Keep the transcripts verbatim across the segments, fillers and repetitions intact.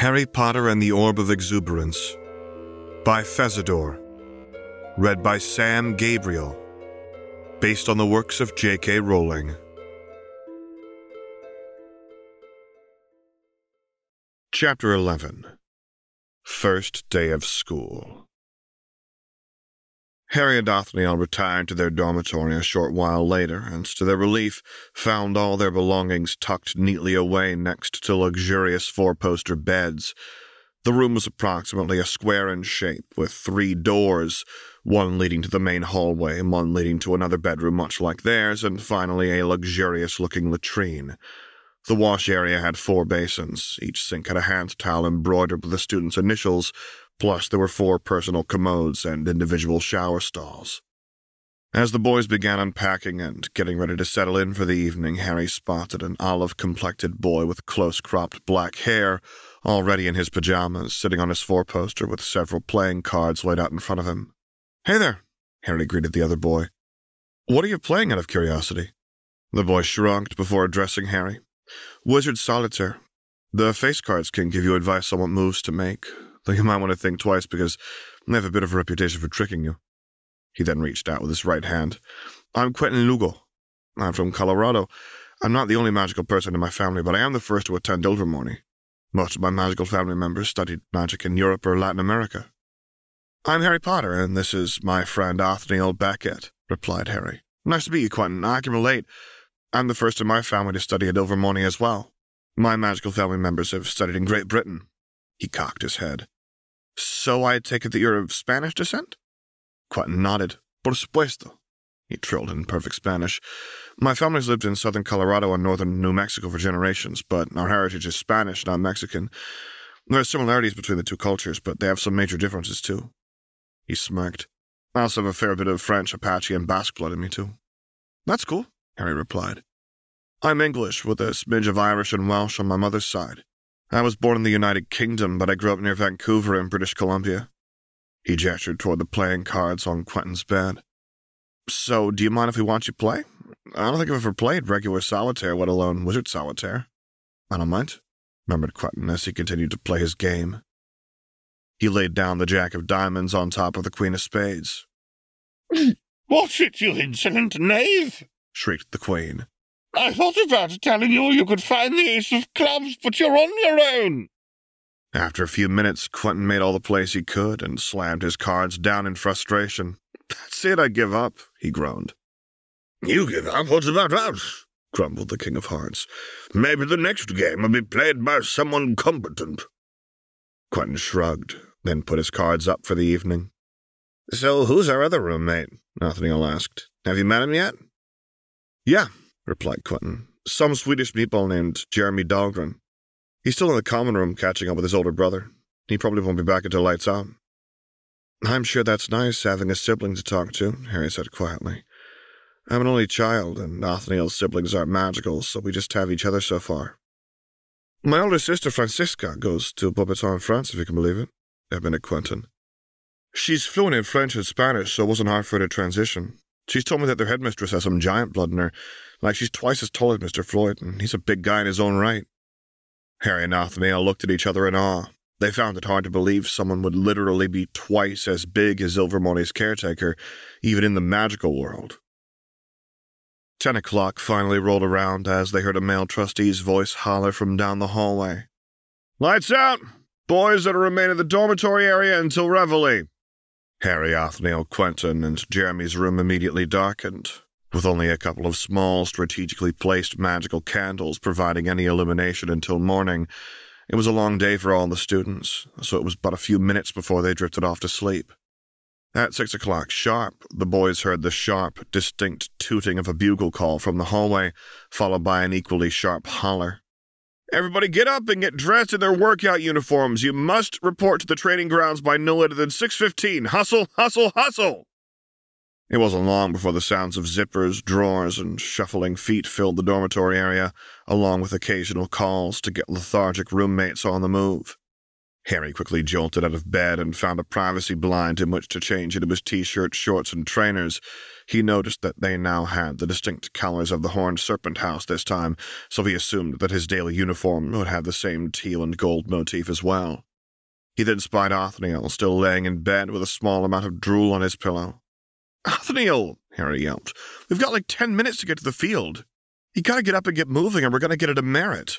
Harry Potter and the Orb of Exuberance by Fezador. Read by Sam Gabriel. Based on the works of J K Rowling. Chapter eleven. First Day of School. Harry and Othniel retired to their dormitory a short while later, and to their relief found all their belongings tucked neatly away next to luxurious four-poster beds. The room was approximately a square in shape, with three doors, one leading to the main hallway, one leading to another bedroom much like theirs, and finally a luxurious-looking latrine. The wash area had four basins. Each sink had a hand towel embroidered with the students' initials, plus there were four personal commodes and individual shower stalls. As the boys began unpacking and getting ready to settle in for the evening, Harry spotted an olive-complected boy with close-cropped black hair, already in his pajamas, sitting on his four-poster with several playing cards laid out in front of him. "Hey there," Harry greeted the other boy. "What are you playing, out of curiosity?" The boy shrugged before addressing Harry. "Wizard Solitaire. The face cards can give you advice on what moves to make, though you might want to think twice because they have a bit of a reputation for tricking you." He then reached out with his right hand. "I'm Quentin Lugo. I'm from Colorado. I'm not the only magical person in my family, but I am the first to attend Ilvermorny. Most of my magical family members studied magic in Europe or Latin America." "I'm Harry Potter, and this is my friend Othniel Beckett," replied Harry. "Nice to meet you, Quentin. I can relate. I'm the first in my family to study at Ilvermorny as well. My magical family members have studied in Great Britain." He cocked his head. "So I take it that you're of Spanish descent?" Quentin nodded. "Por supuesto," he trilled in perfect Spanish. "My family's lived in southern Colorado and northern New Mexico for generations, but our heritage is Spanish, not Mexican. There are similarities between the two cultures, but they have some major differences, too." He smirked. "I also have a fair bit of French, Apache, and Basque blood in me, too." "That's cool," Harry replied. "I'm English, with a smidge of Irish and Welsh on my mother's side. I was born in the United Kingdom, but I grew up near Vancouver in British Columbia." He gestured toward the playing cards on Quentin's bed. "So, do you mind if we watch you play? I don't think I've ever played regular solitaire, let alone wizard solitaire." "I don't mind," murmured Quentin as he continued to play his game. He laid down the jack of diamonds on top of the queen of spades. "Watch it, you insolent knave!" shrieked the queen. "I thought about telling you you could find the ace of clubs, but you're on your own." After a few minutes, Quentin made all the plays he could and slammed his cards down in frustration. "That's it, I give up," he groaned. "You give up? What's about us?" grumbled the King of Hearts. "Maybe the next game will be played by someone competent." Quentin shrugged, then put his cards up for the evening. "So who's our other roommate?" Othniel asked. "Have you met him yet?" "Yeah," replied Quentin. "Some Swedish meatball named Jeremy Dahlgren. He's still in the common room catching up with his older brother. He probably won't be back until lights out." "I'm sure that's nice, having a sibling to talk to," Harry said quietly. "I'm an only child, and Othniel's siblings aren't magical, so we just have each other so far." "My older sister, Francisca, goes to Beauxbatons, France, if you can believe it," admitted Quentin. "She's fluent in French and Spanish, so it wasn't hard for her to transition. She's told me that their headmistress has some giant blood in her, like she's twice as tall as Mister Floyd, and he's a big guy in his own right." Harry and Othniel looked at each other in awe. They found it hard to believe someone would literally be twice as big as Ilvermorny's caretaker, even in the magical world. Ten o'clock finally rolled around as they heard a male trustee's voice holler from down the hallway. "Lights out! Boys that'll remain in the dormitory area until reveille." Harry, Othniel, Quentin, and Jeremy's room immediately darkened, with only a couple of small, strategically placed magical candles providing any illumination until morning. It was a long day for all the students, so it was but a few minutes before they drifted off to sleep. At six o'clock sharp, the boys heard the sharp, distinct tooting of a bugle call from the hallway, followed by an equally sharp holler. "Everybody get up and get dressed in their workout uniforms. You must report to the training grounds by no later than six fifteen. Hustle, hustle, hustle!" It wasn't long before the sounds of zippers, drawers, and shuffling feet filled the dormitory area, along with occasional calls to get lethargic roommates on the move. Harry quickly jolted out of bed and found a privacy blind in which to change into his t-shirt, shorts, and trainers. He noticed that they now had the distinct colors of the Horned Serpent House this time, so he assumed that his daily uniform would have the same teal and gold motif as well. He then spied Othniel, still laying in bed with a small amount of drool on his pillow. "Othniel!" Harry yelped. "We've got like ten minutes to get to the field. You gotta get up and get moving, or we're gonna get a demerit."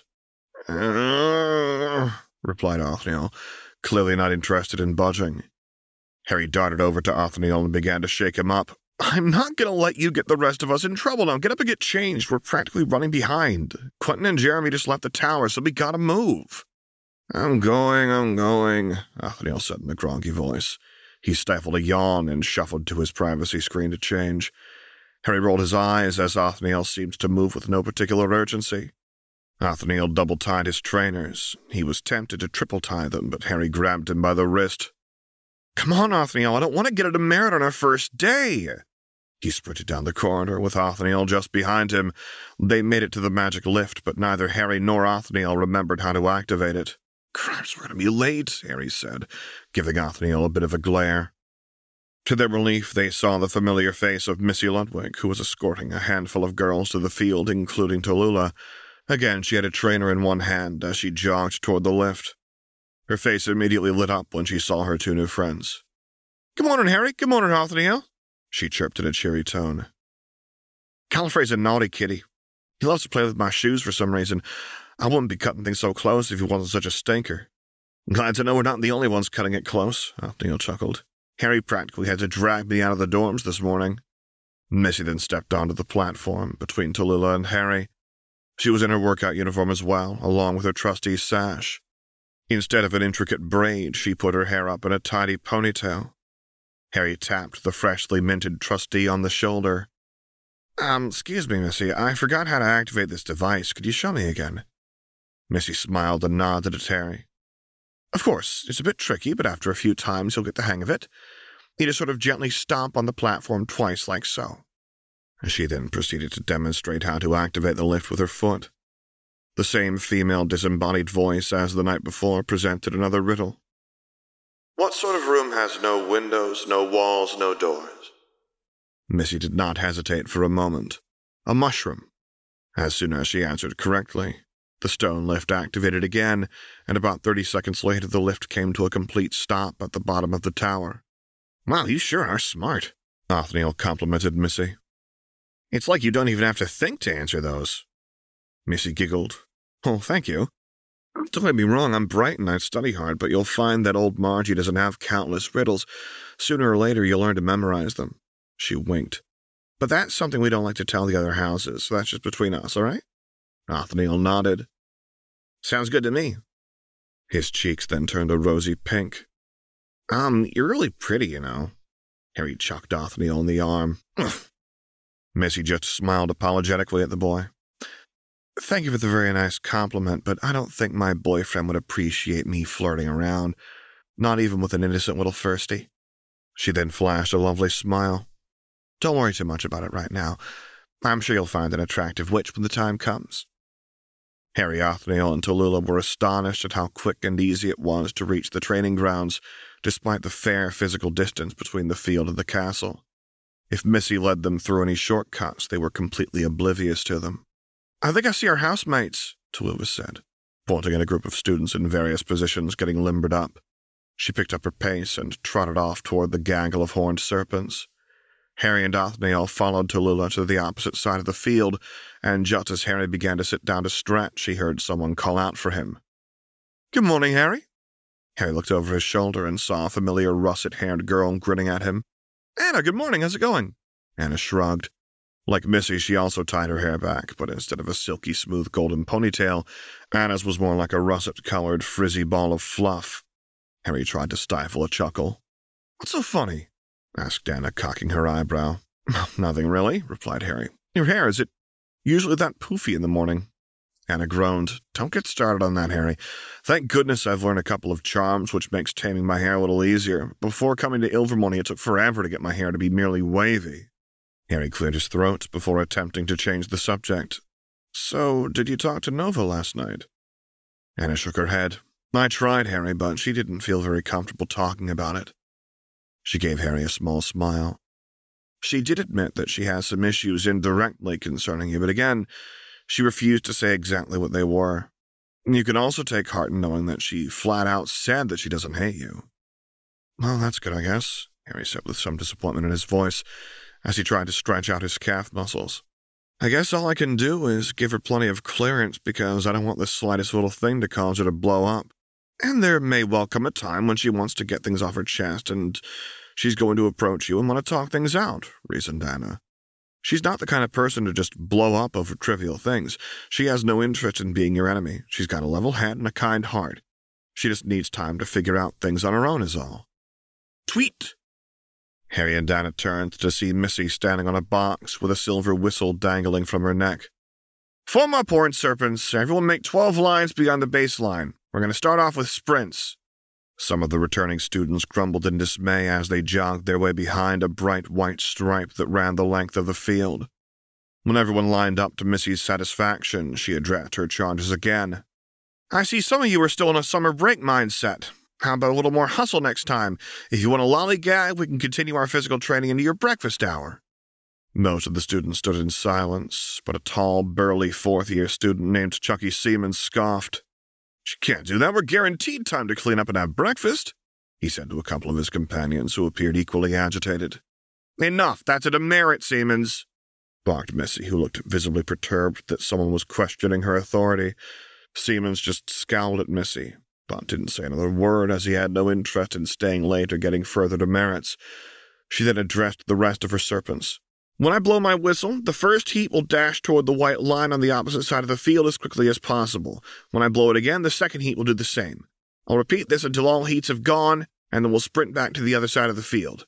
Uh, replied Othniel, clearly not interested in budging. Harry darted over to Othniel and began to shake him up. "I'm not going to let you get the rest of us in trouble now. Get up and get changed. We're practically running behind. Quentin and Jeremy just left the tower, so we gotta move." "I'm going, I'm going," Othniel said in a groggy voice. He stifled a yawn and shuffled to his privacy screen to change. Harry rolled his eyes as Othniel seemed to move with no particular urgency. Othniel double-tied his trainers. He was tempted to triple-tie them, but Harry grabbed him by the wrist. "Come on, Othniel, I don't want to get a demerit on our first day." He sprinted down the corridor with Othniel just behind him. They made it to the magic lift, but neither Harry nor Othniel remembered how to activate it. "Cripes, we're going to be late," Harry said, giving Othniel a bit of a glare. To their relief, they saw the familiar face of Missy Ludwig, who was escorting a handful of girls to the field, including Tallulah. Again, she had a trainer in one hand as she jogged toward the lift. Her face immediately lit up when she saw her two new friends. "Good morning, Harry. Good morning, Othniel," she chirped in a cheery tone. "Gallifrey's a naughty kitty. He loves to play with my shoes for some reason. I wouldn't be cutting things so close if he wasn't such a stinker." "Glad to know we're not the only ones cutting it close," Othniel chuckled. "Harry practically had to drag me out of the dorms this morning." Missy then stepped onto the platform between Tallulah and Harry. She was in her workout uniform as well, along with her trustee's sash. Instead of an intricate braid, she put her hair up in a tidy ponytail. Harry tapped the freshly minted trustee on the shoulder. Um, excuse me, Missy, I forgot how to activate this device. Could you show me again?" Missy smiled and nodded at Harry. "Of course, it's a bit tricky, but after a few times you'll get the hang of it. You just sort of gently stomp on the platform twice like so." She then proceeded to demonstrate how to activate the lift with her foot. The same female disembodied voice as the night before presented another riddle. "What sort of room has no windows, no walls, no doors?" Missy did not hesitate for a moment. A mushroom. As soon as she answered correctly, the stone lift activated again, and about thirty seconds later the lift came to a complete stop at the bottom of the tower. "Wow, you sure are smart," Othniel complimented Missy. "It's like you don't even have to think to answer those." Missy giggled. "Oh, thank you. Don't get me wrong, I'm bright and I study hard, but you'll find that old Margie doesn't have countless riddles. Sooner or later you'll learn to memorize them." She winked. "But that's something we don't like to tell the other houses, so that's just between us, all right?" Othniel nodded. "Sounds good to me." His cheeks then turned a rosy pink. Um, you're really pretty, you know." Harry chucked Othniel in the arm. Ugh. Missy just smiled apologetically at the boy. "Thank you for the very nice compliment, but I don't think my boyfriend would appreciate me flirting around, not even with an innocent little firstie." She then flashed a lovely smile. "Don't worry too much about it right now. I'm sure you'll find an attractive witch when the time comes." Harry, Othniel, and Tallulah were astonished at how quick and easy it was to reach the training grounds, despite the fair physical distance between the field and the castle. If Missy led them through any shortcuts, they were completely oblivious to them. "I think I see our housemates," Tallulah said, pointing at a group of students in various positions getting limbered up. She picked up her pace and trotted off toward the gaggle of horned serpents. Harry and Othniel followed Tallulah to the opposite side of the field, and just as Harry began to sit down to stretch, he heard someone call out for him. "Good morning, Harry." Harry looked over his shoulder and saw a familiar russet-haired girl grinning at him. "Anna, good morning, how's it going?" Anna shrugged. Like Missy, she also tied her hair back, but instead of a silky smooth golden ponytail, Anna's was more like a russet-colored frizzy ball of fluff. Harry tried to stifle a chuckle. "What's so funny?" asked Anna, cocking her eyebrow. "Nothing really," replied Harry. "Your hair, is it usually that poofy in the morning?" Anna groaned. "Don't get started on that, Harry. Thank goodness I've learned a couple of charms which makes taming my hair a little easier. Before coming to Ilvermorny, it took forever to get my hair to be merely wavy." Harry cleared his throat before attempting to change the subject. "So, did you talk to Nova last night?" Anna shook her head. I tried, Harry, but she didn't feel very comfortable talking about it. She gave Harry a small smile. She did admit that she has some issues indirectly concerning you, but again, she refused to say exactly what they were. You can also take heart in knowing that she flat out said that she doesn't hate you. Well, that's good, I guess, Harry said with some disappointment in his voice as he tried to stretch out his calf muscles. I guess all I can do is give her plenty of clearance because I don't want the slightest little thing to cause her to blow up. And there may well come a time when she wants to get things off her chest and she's going to approach you and want to talk things out, reasoned Anna. She's not the kind of person to just blow up over trivial things. She has no interest in being your enemy. She's got a level head and a kind heart. She just needs time to figure out things on her own is all. Tweet! Harry and Anna turned to see Missy standing on a box with a silver whistle dangling from her neck. For my porn serpents, everyone make twelve lines beyond the baseline. We're going to start off with sprints. Some of the returning students grumbled in dismay as they jogged their way behind a bright white stripe that ran the length of the field. When everyone lined up to Missy's satisfaction, she addressed her charges again. I see some of you are still in a summer break mindset. How about a little more hustle next time? If you want a lollygag, we can continue our physical training into your breakfast hour. Most of the students stood in silence, but a tall, burly fourth-year student named Chucky Seaman scoffed. She can't do that. We're guaranteed time to clean up and have breakfast, he said to a couple of his companions who appeared equally agitated. Enough. That's a demerit, Seamans, barked Missy, who looked visibly perturbed that someone was questioning her authority. Seamans just scowled at Missy, but didn't say another word as he had no interest in staying late or getting further demerits. She then addressed the rest of her serpents. When I blow my whistle, the first heat will dash toward the white line on the opposite side of the field as quickly as possible. When I blow it again, the second heat will do the same. I'll repeat this until all heats have gone, and then we'll sprint back to the other side of the field.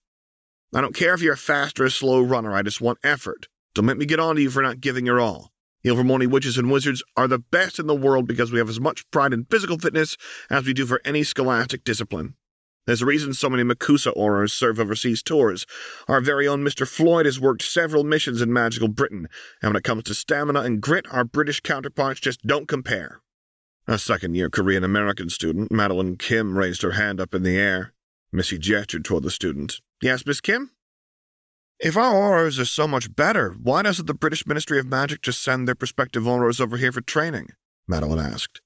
I don't care if you're a fast or a slow runner, I just want effort. Don't make me get on to you for not giving your all. Ilvermorny witches and wizards are the best in the world because we have as much pride in physical fitness as we do for any scholastic discipline. There's a reason so many Makusa Aurors serve overseas tours. Our very own Mister Floyd has worked several missions in magical Britain, and when it comes to stamina and grit, our British counterparts just don't compare. A second-year Korean-American student, Madeline Kim, raised her hand up in the air. Missy gestured toward the student. Yes, Miss Kim? If our Aurors are so much better, why doesn't the British Ministry of Magic just send their prospective Aurors over here for training? Madeline asked.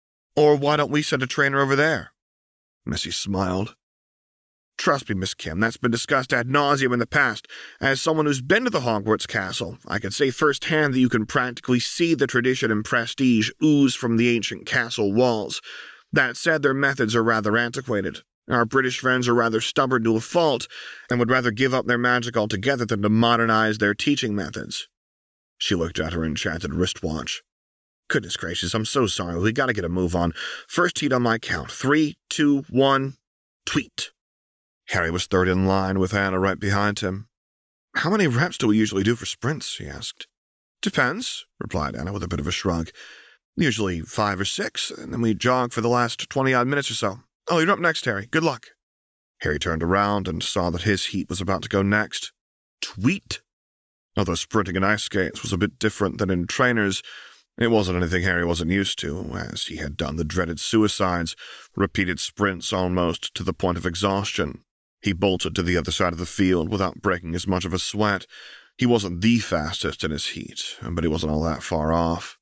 Or why don't we send a trainer over there? Missy smiled. Trust me, Miss Kim, that's been discussed ad nauseum in the past. As someone who's been to the Hogwarts castle, I can say firsthand that you can practically see the tradition and prestige ooze from the ancient castle walls. That said, their methods are rather antiquated. Our British friends are rather stubborn to a fault, and would rather give up their magic altogether than to modernize their teaching methods. She looked at her enchanted wristwatch. Goodness gracious, I'm so sorry. We gotta get a move on. First heat on my count. Three, two, one, tweet. Harry was third in line with Anna right behind him. How many reps do we usually do for sprints? He asked. Depends, replied Anna with a bit of a shrug. Usually five or six, and then we jog for the last twenty-odd minutes or so. Oh, you're up next, Harry. Good luck. Harry turned around and saw that his heat was about to go next. Tweet. Although sprinting in ice skates was a bit different than in trainers, it wasn't anything Harry wasn't used to, as he had done the dreaded suicides, repeated sprints almost to the point of exhaustion. He bolted to the other side of the field without breaking as much of a sweat. He wasn't the fastest in his heat, but he wasn't all that far off.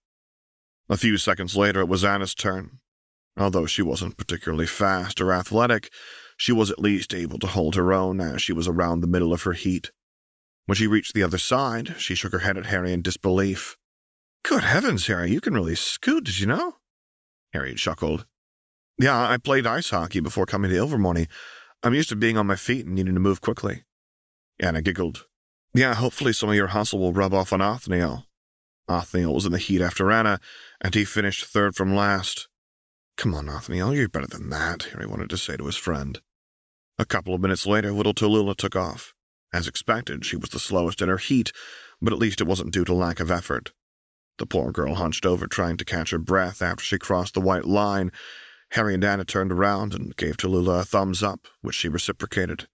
A few seconds later, it was Anna's turn. Although she wasn't particularly fast or athletic, she was at least able to hold her own as she was around the middle of her heat. When she reached the other side, she shook her head at Harry in disbelief. Good heavens, Harry, you can really scoot, did you know? Harry chuckled. Yeah, I played ice hockey before coming to Ilvermorny. I'm used to being on my feet and needing to move quickly. Anna giggled. Yeah, hopefully some of your hustle will rub off on Othniel. Othniel was in the heat after Anna, and he finished third from last. Come on, Othniel, you're better than that, Harry wanted to say to his friend. A couple of minutes later, little Tallulah took off. As expected, she was the slowest in her heat, but at least it wasn't due to lack of effort. The poor girl hunched over, trying to catch her breath after she crossed the white line. Harry and Anna turned around and gave Tallulah a thumbs up, which she reciprocated.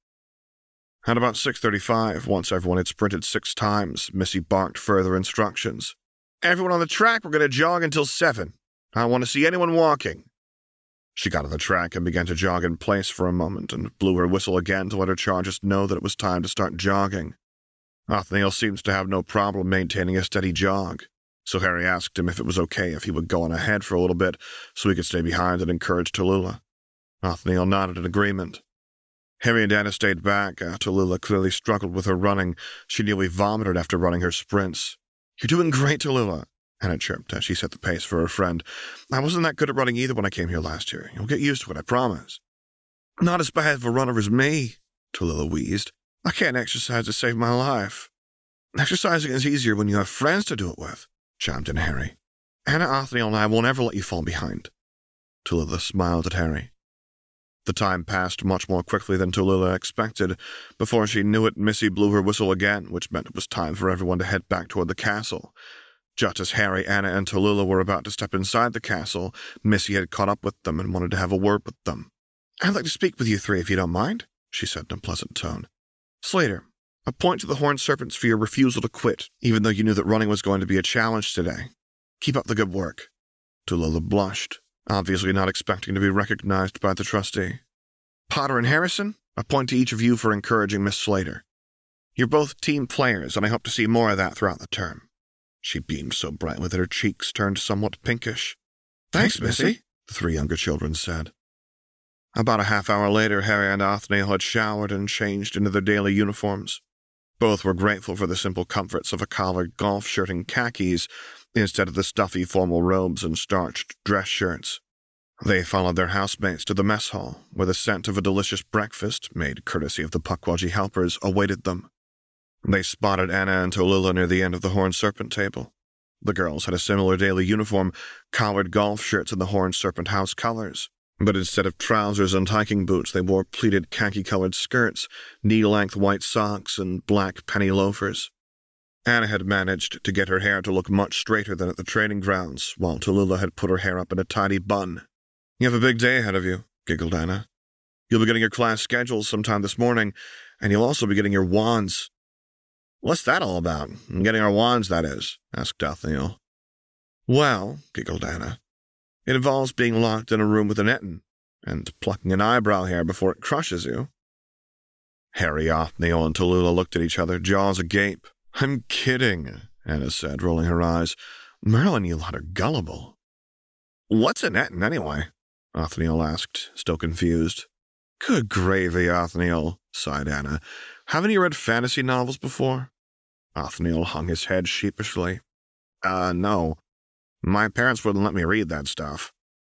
At about six thirty-five, once everyone had sprinted six times, Missy barked further instructions. Everyone on the track, we're going to jog until seven. I don't want to see anyone walking. She got on the track and began to jog in place for a moment and blew her whistle again to let her charges know that it was time to start jogging. Othniel seems to have no problem maintaining a steady jog, so Harry asked him if it was okay if he would go on ahead for a little bit so he could stay behind and encourage Tallulah. Othniel nodded in agreement. Harry and Anna stayed back. Uh, Tallulah clearly struggled with her running. She nearly vomited after running her sprints. "You're doing great, Tallulah," Anna chirped as she set the pace for her friend. "I wasn't that good at running either when I came here last year. You'll get used to it, I promise." "Not as bad of a runner as me," Tallulah wheezed. "I can't exercise to save my life." "Exercising is easier when you have friends to do it with," chimed in Harry. "Anna, Othniel, and I won't ever let you fall behind." Tallulah smiled at Harry. The time passed much more quickly than Tallulah expected. Before she knew it, Missy blew her whistle again, which meant it was time for everyone to head back toward the castle. Just as Harry, Anna, and Tallulah were about to step inside the castle, Missy had caught up with them and wanted to have a word with them. "I'd like to speak with you three if you don't mind," she said in a pleasant tone. "Slater, a point to the Horned Serpents for your refusal to quit, even though you knew that running was going to be a challenge today. Keep up the good work." Tallulah blushed, obviously not expecting to be recognized by the trustee. "Potter and Harrison, a point to each of you for encouraging Miss Slater. You're both team players, and I hope to see more of that throughout the term." She beamed so brightly that her cheeks turned somewhat pinkish. "Thanks, Missy," the three younger children said. About a half hour later, Harry and Othniel had showered and changed into their daily uniforms. Both were grateful for the simple comforts of a collared golf shirt and khakis, instead of the stuffy formal robes and starched dress shirts. They followed their housemates to the mess hall, where the scent of a delicious breakfast, made courtesy of the Pukwudgie helpers, awaited them. They spotted Anna and Tallulah near the end of the Horned Serpent table. The girls had a similar daily uniform, collared golf shirts in the Horned Serpent house colors, but instead of trousers and hiking boots, they wore pleated khaki-colored skirts, knee-length white socks, and black penny loafers. Anna had managed to get her hair to look much straighter than at the training grounds, while Tallulah had put her hair up in a tidy bun. "You have a big day ahead of you," giggled Anna. "You'll be getting your class schedules sometime this morning, and you'll also be getting your wands." "What's that all about? Getting our wands, that is?" asked Othniel. "Well," giggled Anna, "it involves being locked in a room with an Ettin, and plucking an eyebrow hair before it crushes you." Harry, Othniel, and Tallulah looked at each other, jaws agape. "I'm kidding," Anna said, rolling her eyes. "Merlin, you lot are gullible." "What's an Ettin, anyway?" Othniel asked, still confused. "Good gravy, Othniel," sighed Anna. "Haven't you read fantasy novels before?" Othniel hung his head sheepishly. Uh, no. My parents wouldn't let me read that stuff."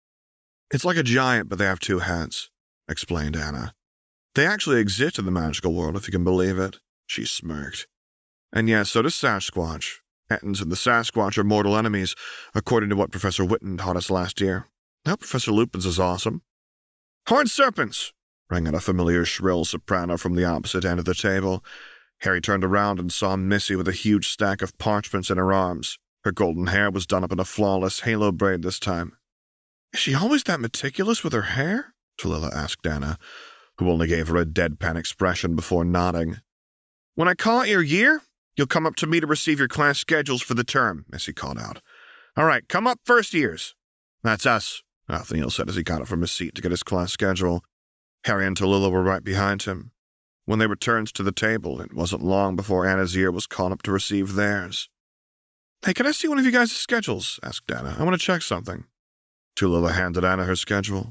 "It's like a giant, but they have two heads," explained Anna. "They actually exist in the magical world, if you can believe it." She smirked. "And yes, so does Sasquatch. Ettins and the Sasquatch are mortal enemies, according to what Professor Whitten taught us last year. Now Professor Lupin's is awesome." "Horned Serpents!" rang out a familiar shrill soprano from the opposite end of the table. Harry turned around and saw Missy with a huge stack of parchments in her arms. Her golden hair was done up in a flawless halo braid this time. "Is she always that meticulous with her hair?" Tallulah asked Anna, who only gave her a deadpan expression before nodding. "When I call it your year, you'll come up to me to receive your class schedules for the term," Missy called out. "All right, come up, first years." "That's us," Othniel said as he got up from his seat to get his class schedule. Harry and Tallulah were right behind him. When they returned to the table, it wasn't long before Anna's ear was caught up to receive theirs. "Hey, can I see one of you guys' schedules?" asked Anna. "I want to check something." Tallulah handed Anna her schedule.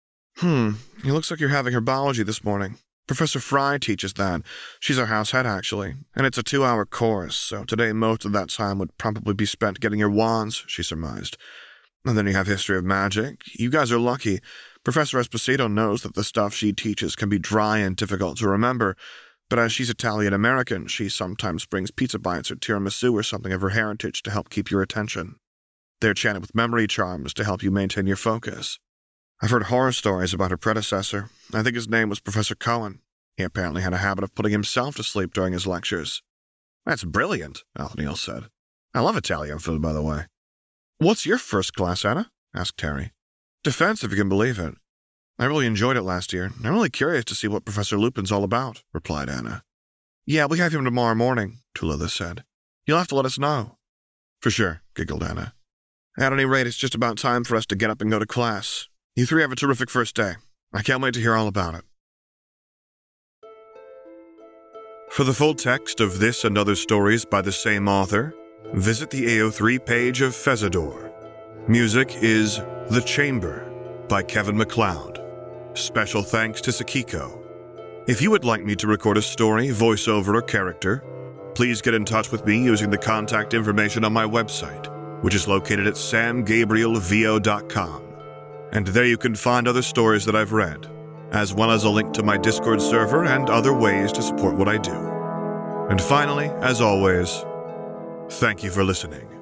Hmm, it looks like you're having herbology this morning. Professor Fry teaches that. She's our house head, actually, and it's a two-hour course, so today most of that time would probably be spent getting your wands," she surmised. "And then you have history of magic. You guys are lucky. Professor Esposito knows that the stuff she teaches can be dry and difficult to remember, but as she's Italian-American, she sometimes brings pizza bites or tiramisu or something of her heritage to help keep your attention. They're chanted with memory charms to help you maintain your focus. I've heard horror stories about her predecessor. I think his name was Professor Cohen. He apparently had a habit of putting himself to sleep during his lectures." "That's brilliant," Othniel said. "I love Italian food, by the way." "What's your first class, Anna?" asked Harry. "Defense, if you can believe it. I really enjoyed it last year. I'm really curious to see what Professor Lupin's all about," replied Anna. "Yeah, we have him tomorrow morning," Tallulah said. "You'll have to let us know." "For sure," giggled Anna. "At any rate, it's just about time for us to get up and go to class. You three have a terrific first day. I can't wait to hear all about it. For the full text of this and other stories by the same author, visit the A O three page of Fezador. Music is The Chamber by Kevin MacLeod. Special thanks to Sakiko. If you would like me to record a story, voiceover, or character, please get in touch with me using the contact information on my website, which is located at sam gabriel v o dot com. And there you can find other stories that I've read, as well as a link to my Discord server and other ways to support what I do. And finally, as always, thank you for listening.